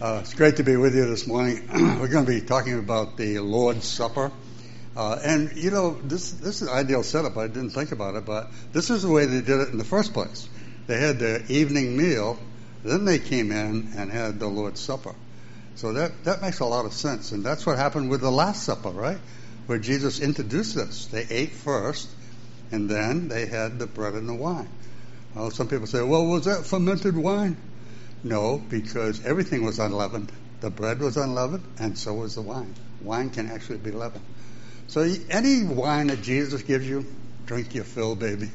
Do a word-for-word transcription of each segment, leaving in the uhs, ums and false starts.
Uh, it's great to be with you this morning. We're going to be talking about the Lord's Supper. Uh, and, you know, this this is an ideal setup. I didn't think about it, but this is the way they did it in the first place. They had their evening meal, then they came in and had the Lord's Supper. So that, that makes a lot of sense. And that's what happened with the Last Supper, right? Where Jesus introduced this. They ate first, and then they had the bread and the wine. Well, some people say, well, was that fermented wine? No, because everything was unleavened. The bread was unleavened, and so was the wine. Wine can actually be leavened. So any wine that Jesus gives you, drink your fill, baby.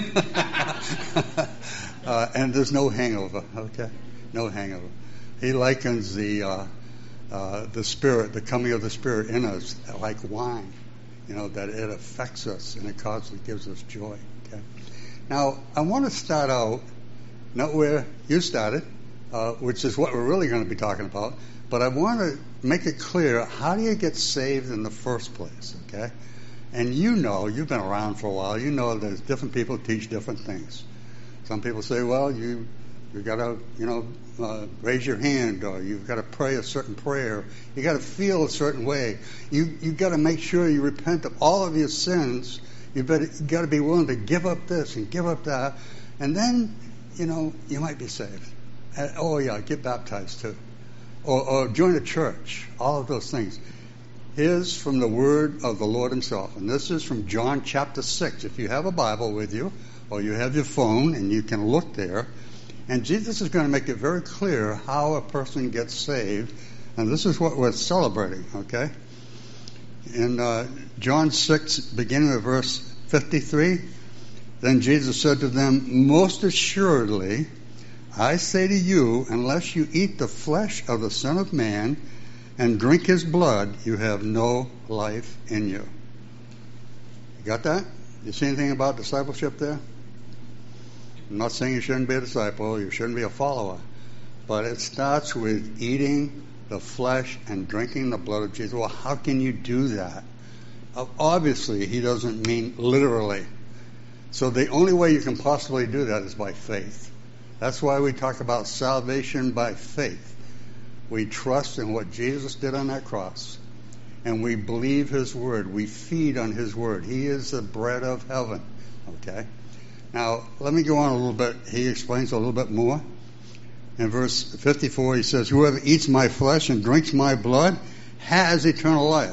uh, and there's no hangover, okay? No hangover. He likens the uh, uh, the Spirit, the coming of the Spirit in us, like wine. You know, that it affects us and it causes, it gives us joy. Okay. Now, I want to start out not where you started, uh, which is what we're really going to be talking about, but I want to make it clear, how do you get saved in the first place, okay? And you know, you've been around for a while, you know there's different people teach different things. Some people say, well, you you got to, you know, uh, raise your hand, or you've got to pray a certain prayer. You got to feel a certain way. You you got to make sure you repent of all of your sins. You better you got to be willing to give up this and give up that, and then, you know, you might be saved. And, oh yeah, get baptized too, or, or join a church. All of those things. Here's from the word of the Lord Himself, and this is from John chapter six. If you have a Bible with you, or you have your phone, and you can look there. And Jesus is going to make it very clear how a person gets saved. And this is what we're celebrating, okay? In uh, John six, beginning with verse fifty-three, then Jesus said to them, most assuredly, I say to you, unless you eat the flesh of the Son of Man and drink His blood, you have no life in you. You got that? You see anything about discipleship there? I'm not saying you shouldn't be a disciple, you shouldn't be a follower, but it starts with eating the flesh and drinking the blood of Jesus. Well, how can you do that? Obviously, He doesn't mean literally. So the only way you can possibly do that is by faith. That's why we talk about salvation by faith. We trust in what Jesus did on that cross, and we believe His word. We feed on His word. He is the bread of heaven, okay? Now, let me go on a little bit. He explains a little bit more. In verse fifty-four, he says, whoever eats my flesh and drinks my blood has eternal life.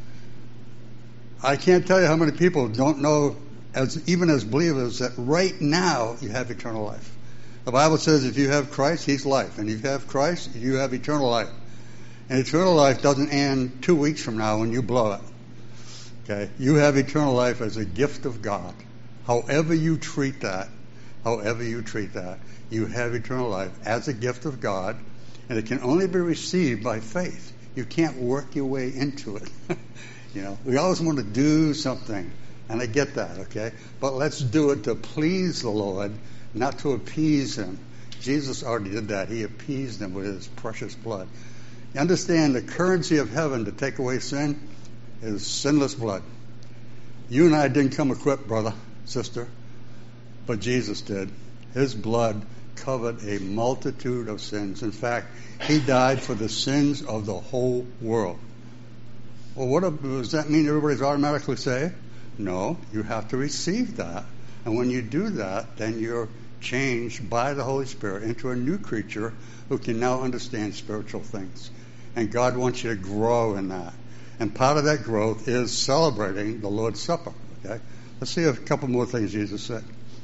I can't tell you how many people don't know, as even as believers, that right now you have eternal life. The Bible says if you have Christ, He's life. And if you have Christ, you have eternal life. And eternal life doesn't end two weeks from now when you blow it. Okay? You have eternal life as a gift of God. However you treat that, however you treat that, you have eternal life as a gift of God, and it can only be received by faith. You can't work your way into it. You know, we always want to do something, and I get that, okay? But let's do it to please the Lord, not to appease Him. Jesus already did that. He appeased Him with His precious blood. You understand, the currency of heaven to take away sin is sinless blood. You and I didn't come equipped, brother, sister, but Jesus did. His blood covered a multitude of sins. In fact, He died for the sins of the whole world. Well, what does that mean? Everybody's automatically saved? No, you have to receive that. And when you do that, then you're changed by the Holy Spirit into a new creature who can now understand spiritual things. And God wants you to grow in that. And part of that growth is celebrating the Lord's Supper, okay? Let's see a couple more things Jesus said.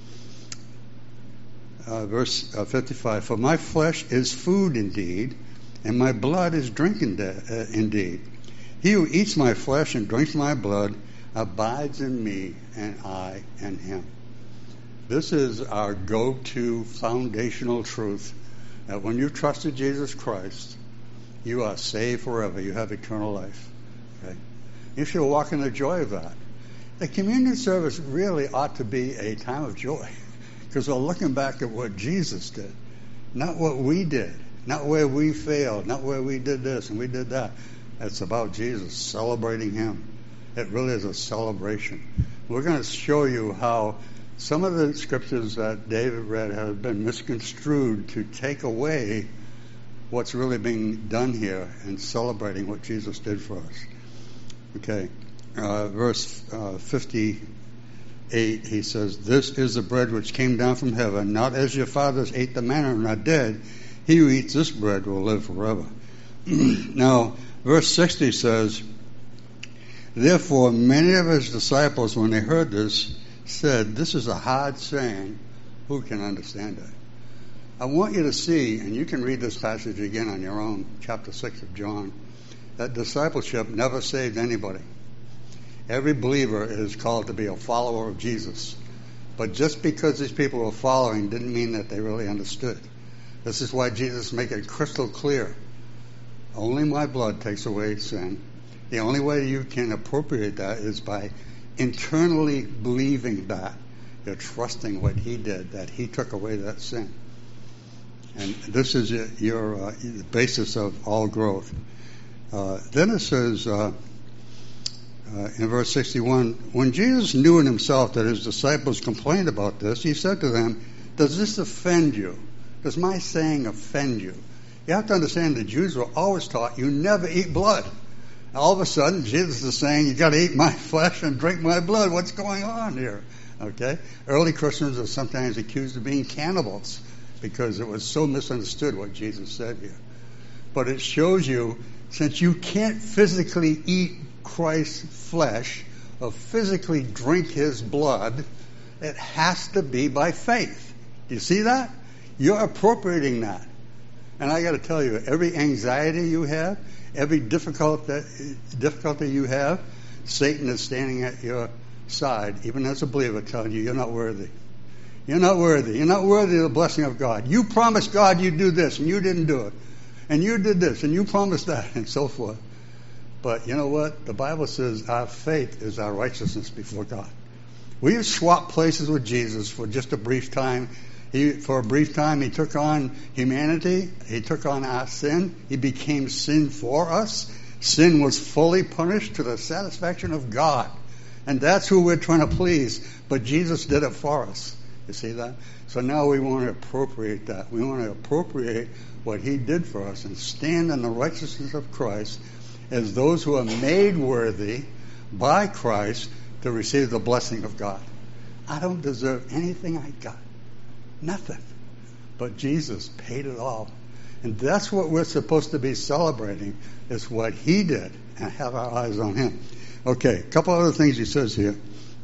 Uh, verse uh, fifty-five, for my flesh is food indeed, and my blood is drink inde- uh, indeed. He who eats my flesh and drinks my blood abides in me, and I in him. This is our go-to foundational truth, that when you've trusted Jesus Christ, you are saved forever. You have eternal life. Okay? You should walk in the joy of that. The communion service really ought to be a time of joy, because we're looking back at what Jesus did, not what we did, not where we failed, not where we did this and we did that. It's about Jesus, celebrating Him. It really is a celebration. We're going to show you how some of the scriptures that David read have been misconstrued to take away what's really being done here and celebrating what Jesus did for us. Okay, uh, verse uh, fifty-eight, he says, "This is the bread which came down from heaven, not as your fathers ate the manna and are dead. He who eats this bread will live forever." Now, verse sixty says, "Therefore many of his disciples, when they heard this, said, 'This is a hard saying. Who can understand it?'" I want you to see, and you can read this passage again on your own, chapter six of John, that discipleship never saved anybody. Every believer is called to be a follower of Jesus. But just because these people were following didn't mean that they really understood. This is why Jesus made it crystal clear. Only my blood takes away sin. The only way you can appropriate that is by internally believing that. You're trusting what he did, that he took away that sin. And this is your uh, basis of all growth. Uh, then it says uh, uh, in verse sixty-one, "When Jesus knew in himself that his disciples complained about this, he said to them, 'Does this offend you? Does my saying offend you?'" You have to understand the Jews were always taught you never eat blood. All of a sudden, Jesus is saying, you got to eat my flesh and drink my blood. What's going on here? Okay? Early Christians are sometimes accused of being cannibals because it was so misunderstood what Jesus said here. But it shows you, since you can't physically eat Christ's flesh or physically drink his blood, it has to be by faith. Do you see that? You're appropriating that. And I got to tell you, every anxiety you have, every difficult, difficulty you have, Satan is standing at your side, even as a believer, telling you you're not worthy. You're not worthy. You're not worthy of the blessing of God. You promised God you'd do this, and you didn't do it. And you did this, and you promised that, and so forth. But you know what? The Bible says our faith is our righteousness before God. We have swapped places with Jesus for just a brief time. He, for a brief time, he took on humanity. He took on our sin. He became sin for us. Sin was fully punished to the satisfaction of God. And that's who we're trying to please. But Jesus did it for us. You see that? So now we want to appropriate that. We want to appropriate what he did for us and stand in the righteousness of Christ as those who are made worthy by Christ to receive the blessing of God. I don't deserve anything I got. Nothing. But Jesus paid it all. And that's what we're supposed to be celebrating, is what he did, and have our eyes on him. Okay, a couple other things he says here.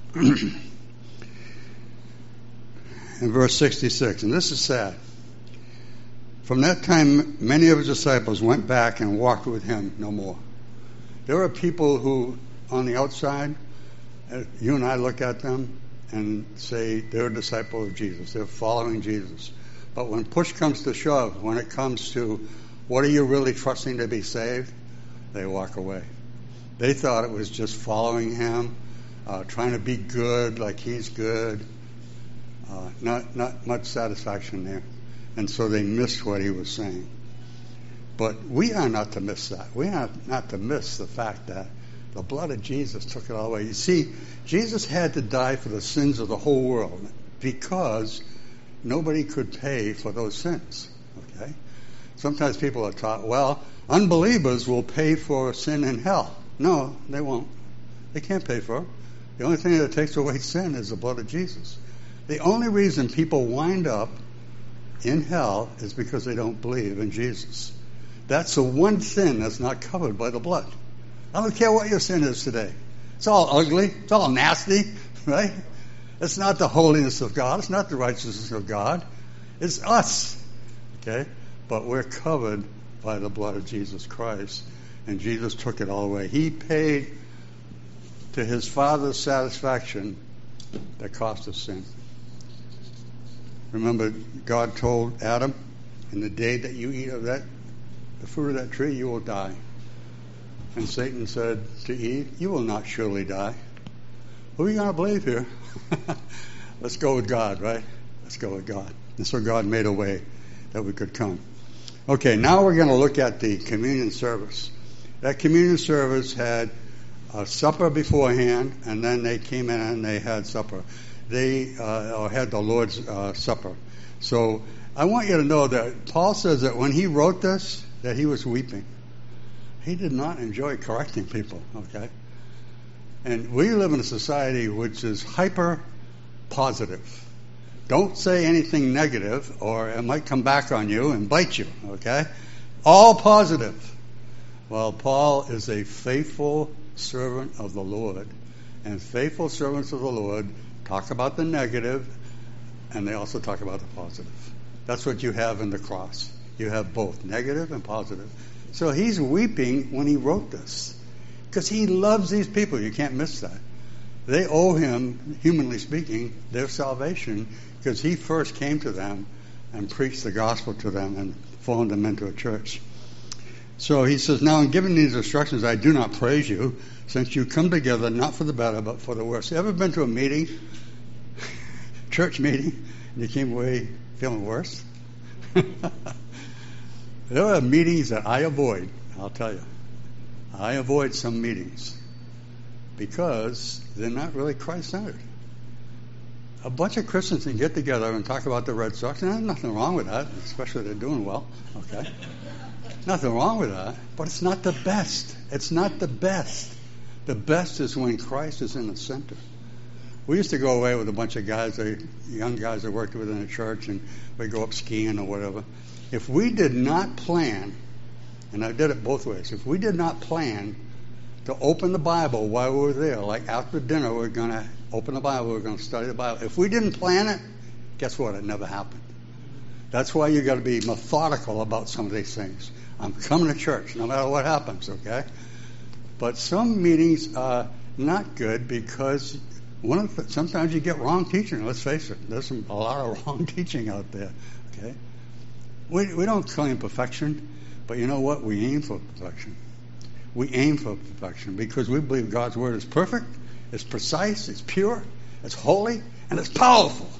In verse sixty-six, and this is sad. "From that time, many of his disciples went back and walked with him no more." There are people who, on the outside, uh, you and I look at them and say they're a disciple of Jesus. They're following Jesus. But when push comes to shove, when it comes to what are you really trusting to be saved, they walk away. They thought it was just following him, uh, trying to be good like he's good. Uh, not not much satisfaction there. And so they missed what he was saying. But we are not to miss that. We are not to miss the fact that the blood of Jesus took it all away. You see, Jesus had to die for the sins of the whole world because nobody could pay for those sins. Okay? Sometimes people are taught, well, unbelievers will pay for sin in hell. No, they won't. They can't pay for it. The only thing that takes away sin is the blood of Jesus. The only reason people wind up in hell is because they don't believe in Jesus. That's the one sin that's not covered by the blood. I don't care what your sin is today. It's all ugly. It's all nasty, right? It's not the holiness of God. It's not the righteousness of God. It's us, okay? But we're covered by the blood of Jesus Christ, and Jesus took it all away. He paid to his Father's satisfaction the cost of sin. Remember, God told Adam, in the day that you eat of that, the fruit of that tree, you will die. And Satan said to Eve, you will not surely die. Who are you going to believe here? Let's go with God, right? Let's go with God. And so God made a way that we could come. Okay, now we're going to look at the communion service. That communion service had a supper beforehand, and then they came in and they had supper. They uh, had the Lord's uh, Supper. So I want you to know that Paul says that when he wrote this, that he was weeping. He did not enjoy correcting people, okay? And we live in a society which is hyper positive. Don't say anything negative or it might come back on you and bite you, okay? All positive. Well, Paul is a faithful servant of the Lord. And faithful servants of the Lord talk about the negative and they also talk about the positive. That's what you have in the cross. You have both negative and positive. So he's weeping when he wrote this because he loves these people. You can't miss that. They owe him, humanly speaking, their salvation because he first came to them and preached the gospel to them and formed them into a church. So he says, now in giving these instructions, I do not praise you, since you come together not for the better, but for the worse. You ever been to a meeting, church meeting, and you came away feeling worse? There are meetings that I avoid, I'll tell you. I avoid some meetings because they're not really Christ-centered. A bunch of Christians can get together and talk about the Red Sox, and there's nothing wrong with that, especially if they're doing well, okay? Nothing wrong with that, but it's not the best. It's not the best. The best is when Christ is in the center. We used to go away with a bunch of guys, the young guys that worked within the church, and we'd go up skiing or whatever. If we did not plan, and I did it both ways, if we did not plan to open the Bible while we were there, like after dinner we we're going to open the Bible, we we're going to study the Bible. If we didn't plan it, guess what? It never happened. That's why you got to be methodical about some of these things. I'm coming to church no matter what happens, okay? But some meetings are not good because one of the, sometimes you get wrong teaching. Let's face it, there's some, a lot of wrong teaching out there, okay? We, we don't claim perfection, but you know what? We aim for perfection. We aim for perfection because we believe God's Word is perfect, it's precise, it's pure, it's holy, and it's powerful.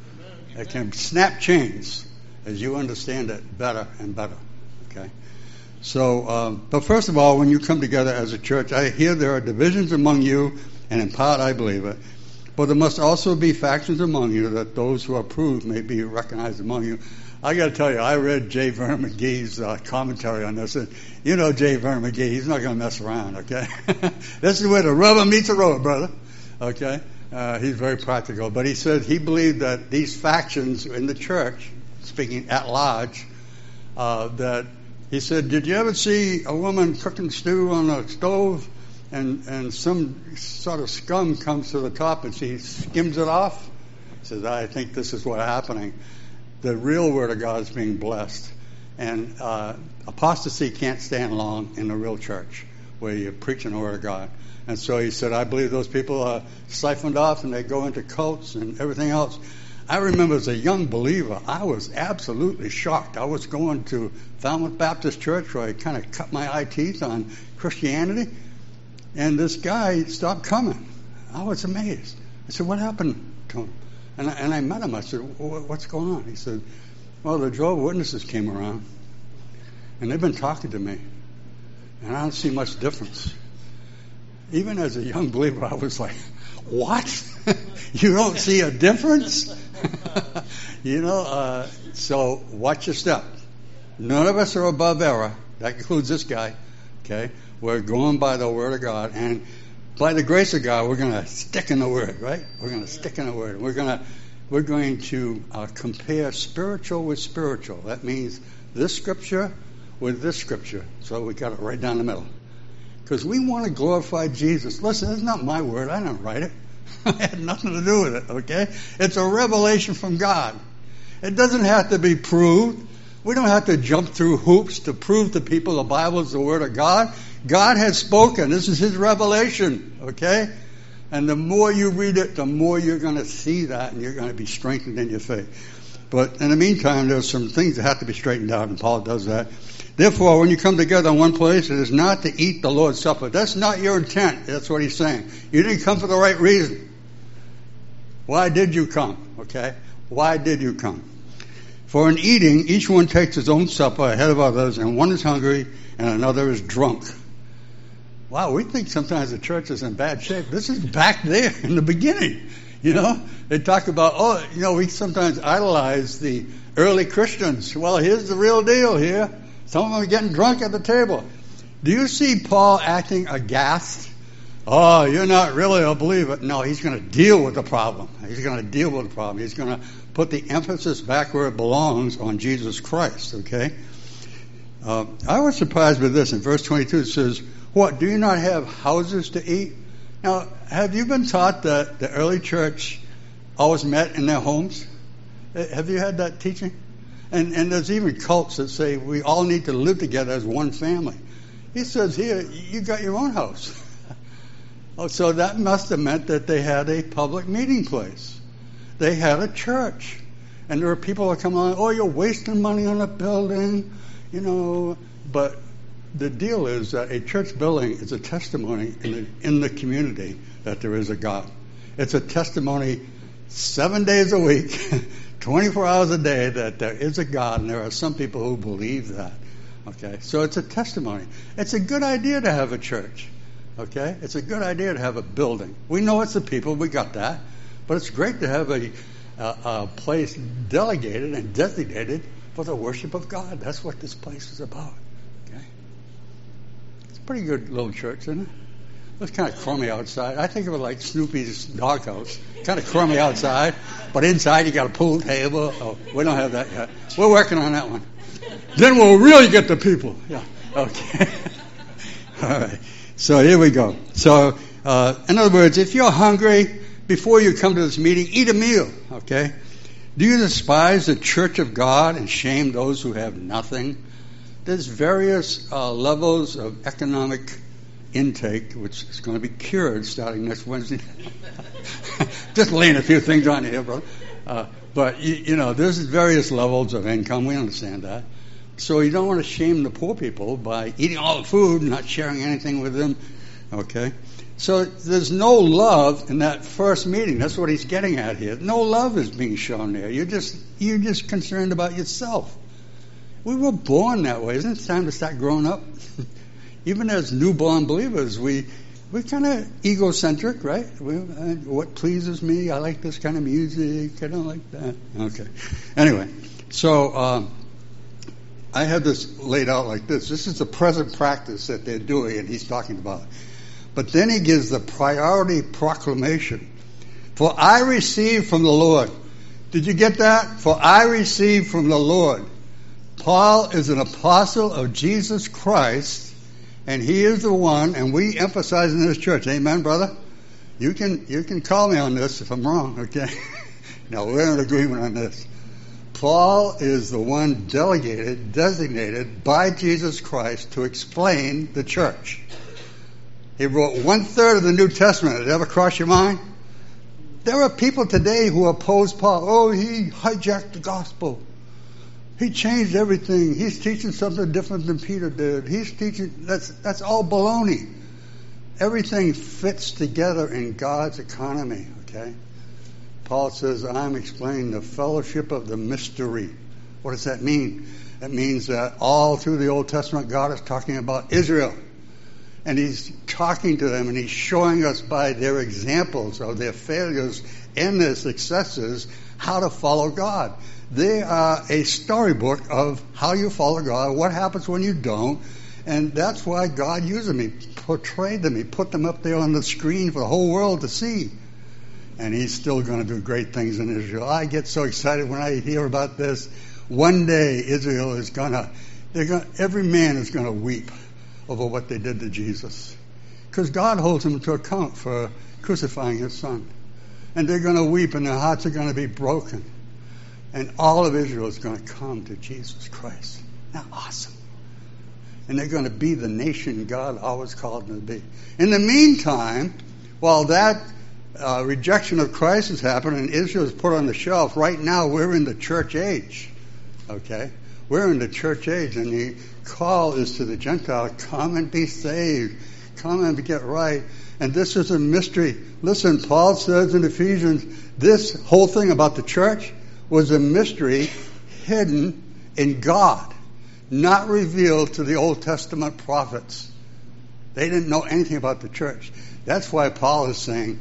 It can snap chains as you understand it better and better, okay? So, um, but first of all, when you come together as a church, I hear there are divisions among you, and in part I believe it, but there must also be factions among you that those who are approved may be recognized among you. I got to tell you, I read J. Vernon McGee's uh, commentary on this, and you know J. Vernon McGee, he's not going to mess around, okay? This is where the rubber meets the road, brother, okay? Uh, he's very practical, but he said he believed that these factions in the church, speaking at large, uh, that he said, did you ever see a woman cooking stew on a stove and, and some sort of scum comes to the top and she skims it off? He says, I think this is what's happening. The real Word of God is being blessed. And uh, apostasy can't stand long in the real church where you're preaching the Word of God. And so he said, I believe those people are siphoned off and they go into cults and everything else. I remember as a young believer, I was absolutely shocked. I was going to Falmouth Baptist Church where I kind of cut my eye teeth on Christianity. And this guy stopped coming. I was amazed. I said, what happened to him? And I, and I met him. I said, what's going on? He said, well, the Jehovah's Witnesses came around, and they've been talking to me, and I don't see much difference. Even as a young believer, I was like, what? You don't see a difference? You know, uh, so watch your step. None of us are above error. That includes this guy, okay? We're going by the Word of God, and by the grace of God, we're going to stick in the Word, right? We're going to stick in the Word. We're going to we're going to uh, compare spiritual with spiritual. That means this Scripture with this Scripture. So we got it right down the middle. Because we want to glorify Jesus. Listen, it's not my word. I didn't write it. I had nothing to do with it, okay? It's a revelation from God. It doesn't have to be proved. We don't have to jump through hoops to prove to people the Bible is the Word of God. God has spoken. This is His revelation, okay? And the more you read it, the more you're going to see that, and you're going to be strengthened in your faith. But in the meantime, there's some things that have to be straightened out, and Paul does that. Therefore, when you come together in one place, it is not to eat the Lord's Supper. That's not your intent. That's what he's saying. You didn't come for the right reason. Why did you come? Okay? Why did you come? For in eating, each one takes his own supper ahead of others, and one is hungry and another is drunk. Wow, we think sometimes the church is in bad shape. This is back there in the beginning. You know, they talk about, oh, you know, we sometimes idolize the early Christians. Well, here's the real deal here. Some of them are getting drunk at the table. Do you see Paul acting aghast? Oh, you're not really a believer. No, he's going to deal with the problem. He's going to deal with the problem. He's going to put the emphasis back where it belongs on Jesus Christ, okay? Uh, I was surprised with this. In verse twenty-two, it says, what, do you not have houses to eat? Now, have you been taught that the early church always met in their homes? Have you had that teaching? And, and there's even cults that say we all need to live together as one family. He says here, you got your own house. Oh, so that must have meant that they had a public meeting place. They had a church. And there were people that come along, oh, you're wasting money on a building, you know. But the deal is that a church building is a testimony in the, in the community that there is a God. It's a testimony seven days a week, twenty-four hours a day, that there is a God, and there are some people who believe that. Okay, so it's a testimony. It's a good idea to have a church. Okay, it's a good idea to have a building. We know it's the people, we got that, but it's great to have a, a, a place delegated and designated for the worship of God. That's what this place is about. Okay, it's a pretty good little church, isn't it? It's kind of crummy outside. I think of it like Snoopy's doghouse. Kind of crummy outside, but inside you got a pool table. Oh, we don't have that yet. We're working on that one. Then we'll really get the people. Yeah. Okay. All right. So here we go. So, uh, in other words, if you're hungry before you come to this meeting, eat a meal. Okay. Do you despise the church of God and shame those who have nothing? There's various uh, levels of economic intake, which is going to be cured starting next Wednesday. Just laying a few things on here, brother. Uh, but, you, you know, there's various levels of income. We understand that. So you don't want to shame the poor people by eating all the food and not sharing anything with them. Okay? So there's no love in that first meeting. That's what he's getting at here. No love is being shown there. You're just, you're just concerned about yourself. We were born that way. Isn't it time to start growing up? Even as newborn believers, we we're kind of egocentric, right? We, uh, what pleases me? I like this kind of music. I don't like that. Okay. Anyway, so um, I have this laid out like this. This is the present practice that they're doing, and he's talking about. But then he gives the priority proclamation. For I received from the Lord. Did you get that? For I received from the Lord. Paul is an apostle of Jesus Christ. And he is the one, and we emphasize in this church. Amen, brother? You can you can call me on this if I'm wrong, okay? No, we're in agreement on this. Paul is the one delegated, designated by Jesus Christ to explain the church. He wrote one-third of the New Testament. Did it ever cross your mind? There are people today who oppose Paul. Oh, he hijacked the gospel. He changed everything. He's teaching something different than Peter did. He's teaching, that's that's all baloney. Everything fits together in God's economy, okay? Paul says, I'm explaining the fellowship of the mystery. What does that mean? It means that all through the Old Testament, God is talking about Israel. And he's talking to them, and he's showing us by their examples of their failures and their successes how to follow God. They are a storybook of how you follow God, what happens when you don't, and that's why God used them. He portrayed them. He put them up there on the screen for the whole world to see. And he's still going to do great things in Israel. I get so excited when I hear about this. One day Israel is going to, they're going to, every man is going to weep over what they did to Jesus. Because God holds them to account for crucifying his son. And they're going to weep, and their hearts are going to be broken. And all of Israel is going to come to Jesus Christ. Now, awesome. And they're going to be the nation God always called them to be. In the meantime, while that uh, rejection of Christ has happened and Israel is put on the shelf, right now we're in the church age. Okay? We're in the church age, and the call is to the Gentile, come and be saved. Come and get right. And this is a mystery. Listen, Paul says in Ephesians, this whole thing about the church was a mystery hidden in God, not revealed to the Old Testament prophets. They didn't know anything about the church. That's why Paul is saying,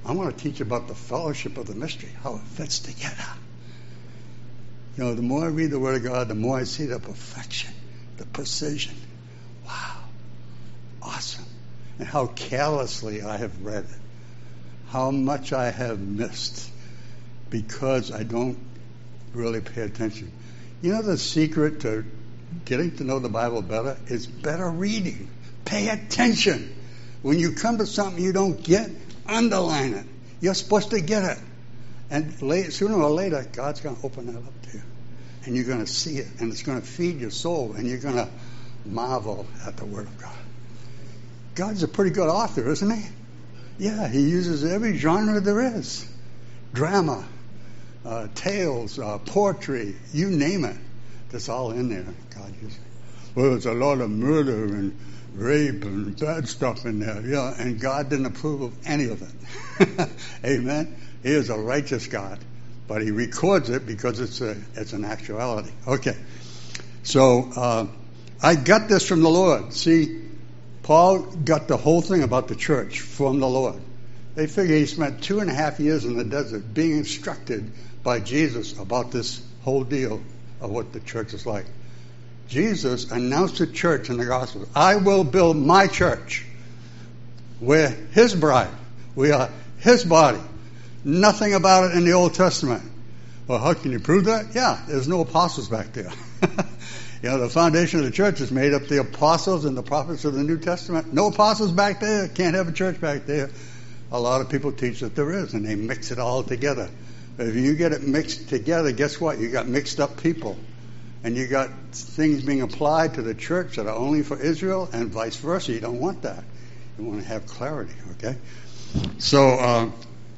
I want to teach about the fellowship of the mystery, how it fits together. You know, the more I read the Word of God, the more I see the perfection, the precision. Wow. Awesome. And how carelessly I have read it. How much I have missed because I don't really pay attention. You know the secret to getting to know the Bible better is better reading. Pay attention. When you come to something you don't get, underline it. You're supposed to get it. And later, sooner or later, God's going to open that up to you. And you're going to see it. And it's going to feed your soul. And you're going to marvel at the Word of God. God's a pretty good author, isn't he? Yeah, he uses every genre there is. Drama, uh, tales, uh, poetry, you name it. That's all in there. God uses it. Well, there's a lot of murder and rape and bad stuff in there. Yeah, and God didn't approve of any of it. Amen. He is a righteous God, but he records it because it's a it's an actuality. Okay. So uh, I got this from the Lord. See, Paul got the whole thing about the church from the Lord. They figure he spent two and a half years in the desert being instructed by Jesus about this whole deal of what the church is like. Jesus announced to church in the Gospels, I will build my church. We're his bride. We are his body. Nothing about it in the Old Testament. Well, how can you prove that? Yeah, there's no apostles back there. You know, the foundation of the church is made up of the apostles and the prophets of the New Testament. No apostles back there. Can't have a church back there. A lot of people teach that there is, and they mix it all together. But if you get it mixed together, guess what? You got mixed up people. And you got things being applied to the church that are only for Israel and vice versa. You don't want that. You want to have clarity, okay? So, uh,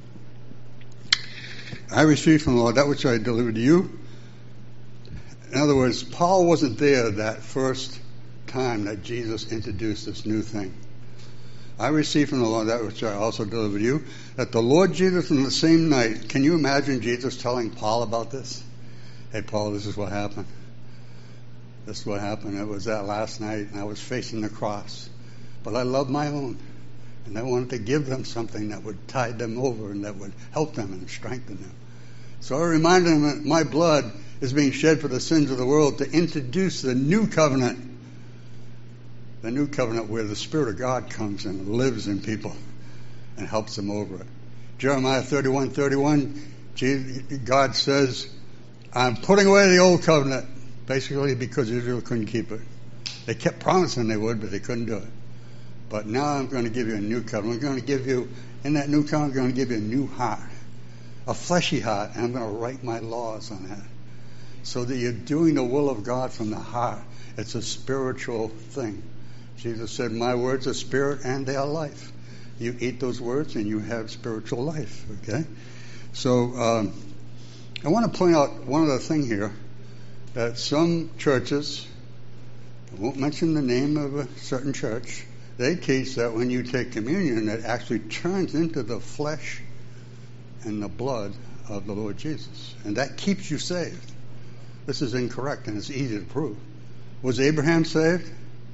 I received from the Lord that which I delivered to you. In other words, Paul wasn't there that first time that Jesus introduced this new thing. I received from the Lord that which I also delivered to you, that the Lord Jesus in the same night, can you imagine Jesus telling Paul about this? Hey, Paul, this is what happened. This is what happened. It was that last night, and I was facing the cross. But I love my own, and I wanted to give them something that would tide them over and that would help them and strengthen them. So I reminded them that my blood is being shed for the sins of the world to introduce the new covenant. The new covenant where the Spirit of God comes and lives in people and helps them over it. Jeremiah thirty-one thirty-one, God says, I'm putting away the old covenant, basically because Israel couldn't keep it. They kept promising they would, but they couldn't do it. But now I'm going to give you a new covenant. I'm going to give you, in that new covenant, I'm going to give you a new heart, a fleshy heart, and I'm going to write my laws on that. So that you're doing the will of God from the heart. It's a spiritual thing. Jesus said, my words are spirit and they are life. You eat those words and you have spiritual life. Okay? So um, I want to point out one other thing here, that some churches, I won't mention the name of a certain church, they teach that when you take communion, it actually turns into the flesh and the blood of the Lord Jesus. And that keeps you saved. This is incorrect, and it's easy to prove. Was Abraham saved?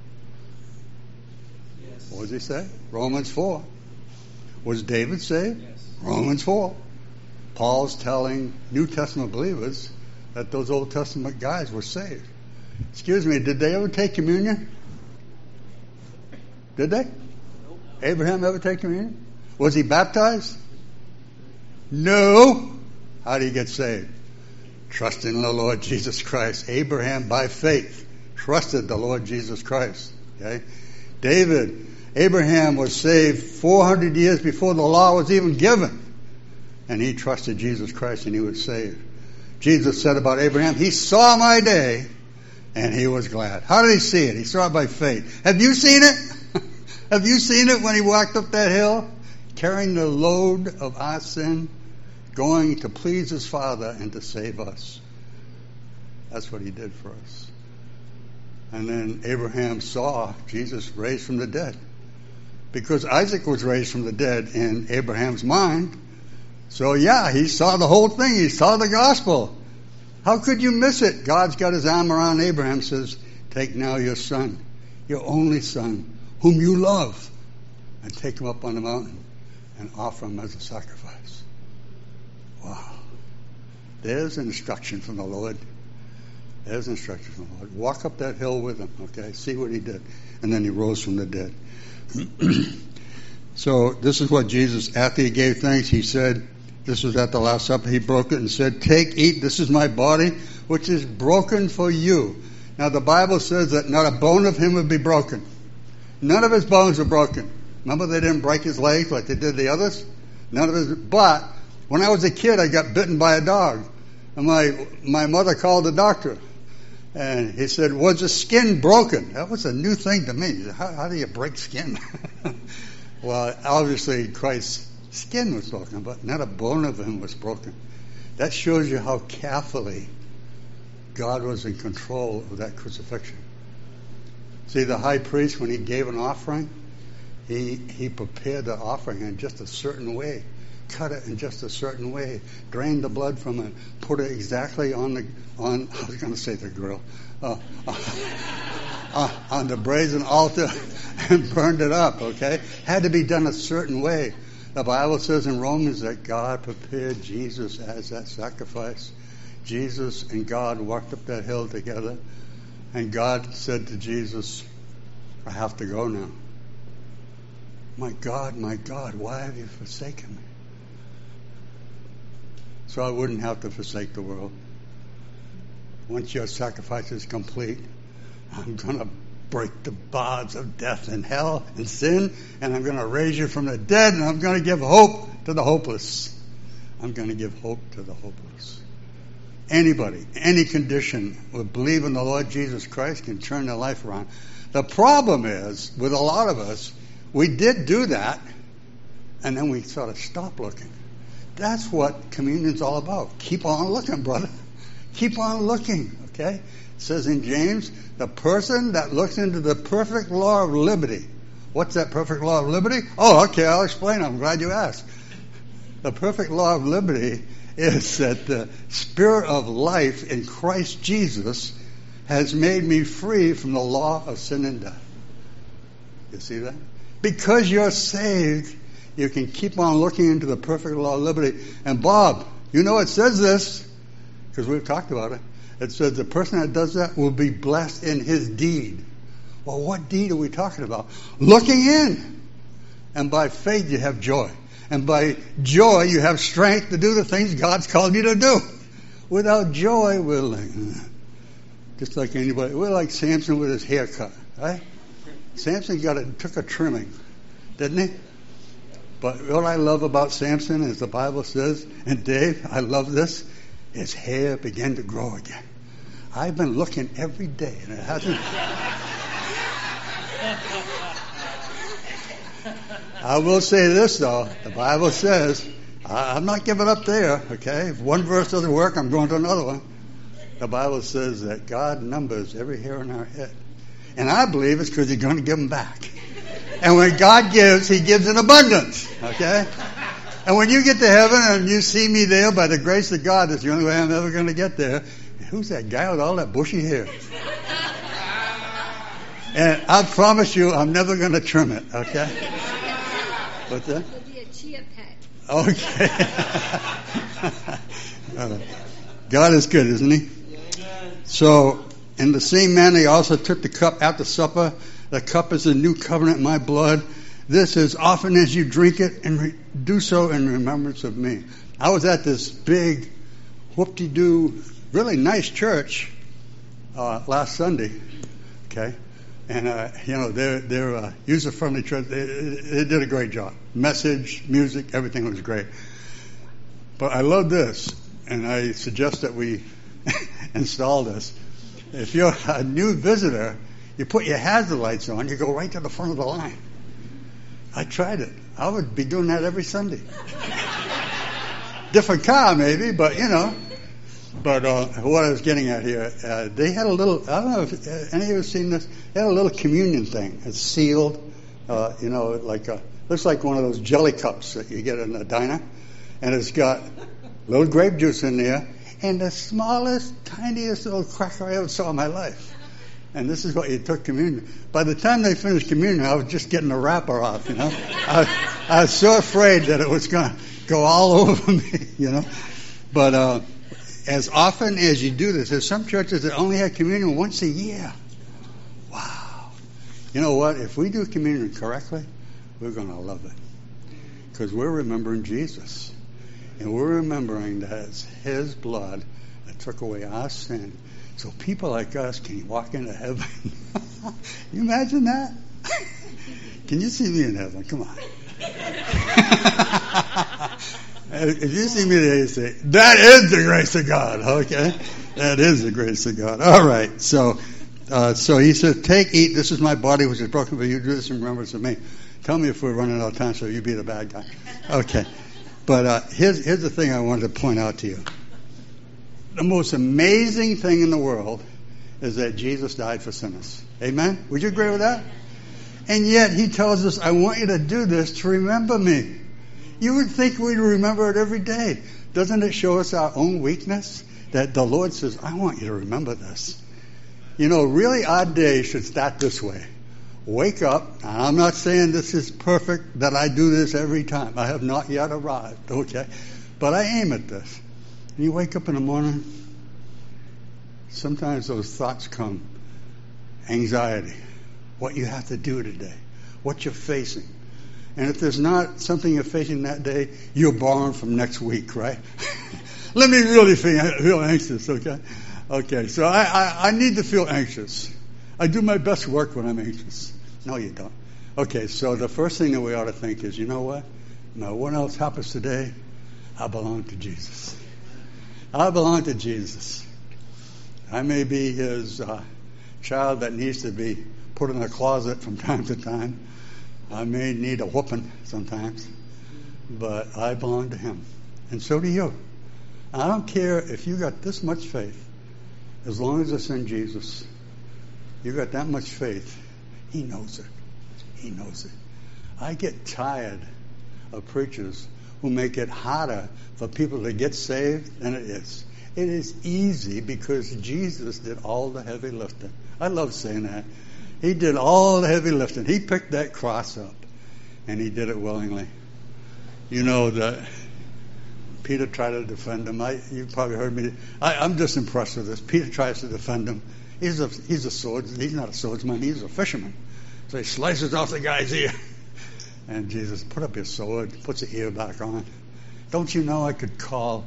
Yes. What does he say? Romans four. Was David saved? Yes. Romans four. Paul's telling New Testament believers that those Old Testament guys were saved. Excuse me, did they ever take communion? Did they? Nope. Abraham ever take communion? Was he baptized? No. How did he get saved? Trust in the Lord Jesus Christ. Abraham, by faith, trusted the Lord Jesus Christ. Okay? David, Abraham was saved four hundred years before the law was even given. And he trusted Jesus Christ and he was saved. Jesus said about Abraham, he saw my day and he was glad. How did he see it? He saw it by faith. Have you seen it? Have you seen it when he walked up that hill, carrying the load of our sin? Going to please his Father and to save us. That's what he did for us. And then Abraham saw Jesus raised from the dead. Because Isaac was raised from the dead in Abraham's mind. So yeah, he saw the whole thing. He saw the gospel. How could you miss it? God's got his arm around Abraham, says, take now your son, your only son, whom you love, and take him up on the mountain. and offer him as a sacrifice. Wow. There's instruction from the Lord. There's instruction from the Lord. Walk up that hill with him, okay? See what he did. And then he rose from the dead. So this is what Jesus, after he gave thanks, he said, this was at the Last Supper, he broke it and said, take, eat, this is my body, which is broken for you. Now the Bible says that not a bone of him would be broken. None of his bones were broken. Remember they didn't break his legs like they did the others? None of his, but when I was a kid, I got bitten by a dog. And my, my mother called the doctor. And he said, was the skin broken? That was a new thing to me. How, how do you break skin? Well, obviously Christ's skin was broken, but not a bone of him was broken. That shows you how carefully God was in control of that crucifixion. See, the high priest, when he gave an offering, he he prepared the offering in just a certain way, cut it in just a certain way, drained the blood from it, put it exactly on the on I was going to say the grill, uh, uh, uh, on the brazen altar, and burned it up. Okay, had to be done a certain way. The Bible says in Romans that God prepared Jesus as that sacrifice. Jesus and God walked up that hill together, and God said to Jesus, I have to go now. My God, my God, why have you forsaken me? So I wouldn't have to forsake the world. Once your sacrifice is complete, I'm going to break the bars of death and hell and sin, and I'm going to raise you from the dead, and I'm going to give hope to the hopeless. I'm going to give hope to the hopeless. Anybody, any condition, would believe in the Lord Jesus Christ can turn their life around. The problem is, with a lot of us, we did do that, and then we sort of stopped looking. That's what communion's all about. Keep on looking, brother. Keep on looking, okay? It says in James, the person that looks into the perfect law of liberty. What's that perfect law of liberty? Oh, okay, I'll explain. I'm glad you asked. The perfect law of liberty is that the Spirit of life in Christ Jesus has made me free from the law of sin and death. You see that? Because you're saved, you can keep on looking into the perfect law of liberty. And Bob, you know it says this, because we've talked about it. It says the person that does that will be blessed in his deed. Well, what deed are we talking about? Looking in. And by faith you have joy. And by joy you have strength to do the things God's called you to do. Without joy, we're like, just like anybody. We're like Samson with his hair cut, right? Samson got a, took a trimming, didn't he? But what I love about Samson is the Bible says, and Dave, I love this, his hair began to grow again. I've been looking every day, and it hasn't. I will say this, though. The Bible says, I'm not giving up there, okay? If one verse doesn't work, I'm going to another one. The Bible says that God numbers every hair on our head. And I believe it's because he's going to give them back. And when God gives, he gives in abundance, okay? And when you get to heaven and you see me there, by the grace of God, that's the only way I'm ever going to get there. Who's that guy with all that bushy hair? And I promise you, I'm never going to trim it, okay? What's that? It'll be a chia pet. Okay. uh, God is good, isn't he? So, in the same manner, he also took the cup after supper. The cup is the new covenant in my blood. This, as often as you drink it, and re- do so in remembrance of me. I was at this big, whoop-de-doo, really nice church uh, last Sunday, okay? And, uh, you know, they're, they're a user-friendly church. They, they did a great job. Message, music, everything was great. But I love this, and I suggest that we install this. If you're a new visitor, you put your hazard lights on, you go right to the front of the line. I tried it. I would be doing that every Sunday. Different car, maybe, but, you know. But uh, what I was getting at here, uh, they had a little, I don't know if uh, any of you have seen this, they had a little communion thing. It's sealed, uh, you know, like a, looks like one of those jelly cups that you get in a diner. And it's got a little grape juice in there and the smallest, tiniest little cracker I ever saw in my life. And this is what you took communion. By the time they finished communion, I was just getting the wrapper off, you know. I, I was so afraid that it was going to go all over me, you know. But uh, as often as you do this, there's some churches that only have communion once a year. Wow. You know what? If we do communion correctly, we're going to love it. Because we're remembering Jesus. And we're remembering that it's His blood that took away our sin. So people like us can walk into heaven. Can you imagine that? Can you see me in heaven? Come on. If you see me there, you say, that is the grace of God. Okay? That is the grace of God. All right. So uh, so he says, take, eat. This is my body which is broken for you. Do this in remembrance of me. Tell me if we're running out of time so you be the bad guy. Okay. But uh, here's, here's the thing I wanted to point out to you. The most amazing thing in the world is that Jesus died for sinners. Amen? Would you agree with that? And yet He tells us, I want you to do this to remember me. You would think we'd remember it every day. Doesn't it show us our own weakness? That the Lord says, I want you to remember this. You know, really our day should start this way. Wake up, and I'm not saying this is perfect, that I do this every time. I have not yet arrived, okay? But I aim at this. You wake up in the morning, sometimes those thoughts come. Anxiety, what you have to do today, what you're facing. And if there's not something you're facing that day, you're borrowing from next week, right? Let me really feel, feel anxious, okay? Okay, so I, I, I need to feel anxious. I do my best work when I'm anxious. No, you don't. Okay, so the first thing that we ought to think is, you know what? No, what else happens today? I belong to Jesus. I belong to Jesus. I may be His uh, child that needs to be put in a closet from time to time. I may need a whooping sometimes. But I belong to Him. And so do you. I don't care if you got this much faith. As long as it's in Jesus, you got that much faith. He knows it. He knows it. I get tired of preachers who make it harder for people to get saved than it is. It is easy because Jesus did all the heavy lifting. I love saying that. He did all the heavy lifting. He picked that cross up, and He did it willingly. You know that Peter tried to defend him. I, you probably heard me. I, I'm just impressed with this. Peter tries to defend him. He's a he's a sword. He's not a swordsman. He's a fisherman. So he slices off the guy's ear. And Jesus, put up your sword, puts the ear back on. Don't you know I could call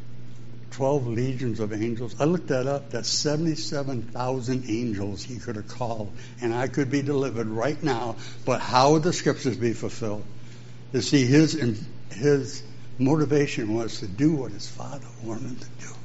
twelve legions of angels? I looked that up. That's seventy-seven thousand angels He could have called. And I could be delivered right now. But how would the scriptures be fulfilled? You see, his, his motivation was to do what His Father wanted Him to do.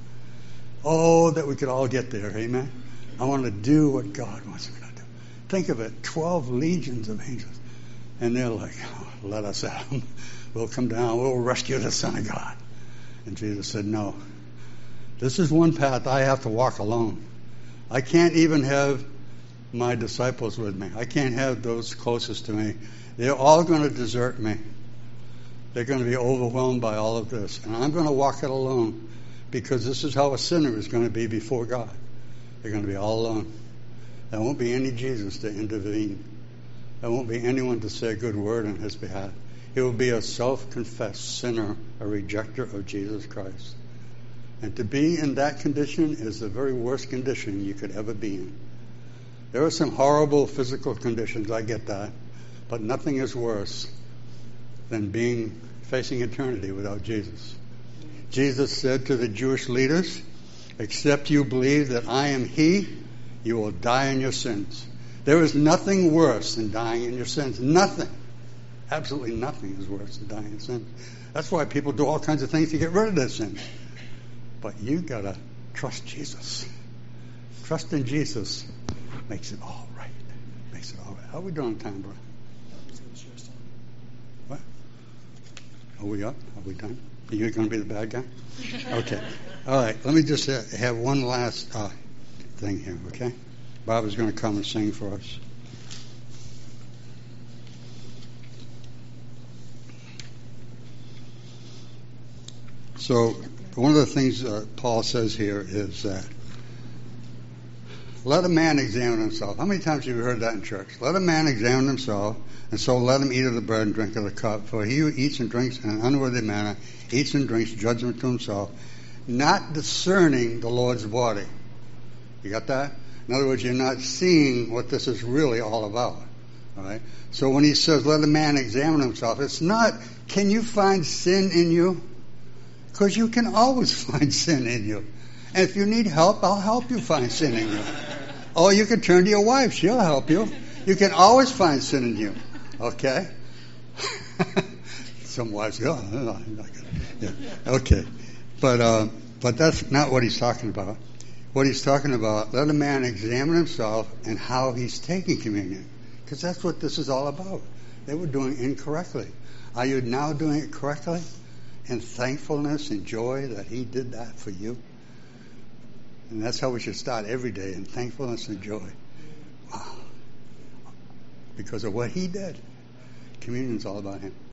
Oh, that we could all get there. Amen? I want to do what God wants me to do. Think of it. twelve legions of angels. And they're like, oh, let us at Him. We'll come down. We'll rescue the Son of God. And Jesus said, no. This is one path I have to walk alone. I can't even have my disciples with me. I can't have those closest to me. They're all going to desert me. They're going to be overwhelmed by all of this. And I'm going to walk it alone because this is how a sinner is going to be before God. They're going to be all alone. There won't be any Jesus to intervene. There won't be anyone to say a good word on His behalf. He will be a self-confessed sinner, a rejecter of Jesus Christ. And to be in that condition is the very worst condition you could ever be in. There are some horrible physical conditions, I get that. But nothing is worse than being facing eternity without Jesus. Jesus said to the Jewish leaders, except you believe that I am He, you will die in your sins. There is nothing worse than dying in your sins. Nothing. Absolutely nothing is worse than dying in sins. That's why people do all kinds of things to get rid of their sins. But you gotta trust Jesus. Trust in Jesus makes it all right. Makes it all right. How are we doing on time, bro? What? Are we up? Are we done? Are you going to be the bad guy? Okay. All right. Let me just uh, have one last uh, thing here, okay? Bob is going to come and sing for us. So one of the things uh, Paul says here is that let a man examine himself. How many times have you heard that in church? Let a man examine himself, and so let him eat of the bread and drink of the cup. For he who eats and drinks in an unworthy manner eats and drinks judgment to himself, not discerning the Lord's body. You got that? In other words, you're not seeing what this is really all about. All right? So when he says, let a man examine himself, it's not, can you find sin in you? Because you can always find sin in you. And if you need help, I'll help you find sin in you. Or you can turn to your wife. She'll help you. You can always find sin in you. Okay? Some wives go, oh, no, I'm not gonna. Yeah. Okay. But, uh, but that's not what he's talking about. What he's talking about, let a man examine himself and how he's taking communion. Because that's what this is all about. They were doing it incorrectly. Are you now doing it correctly? In thankfulness and joy that he did that for you? And that's how we should start every day, in thankfulness and joy. Wow. Because of what he did. Communion's all about him.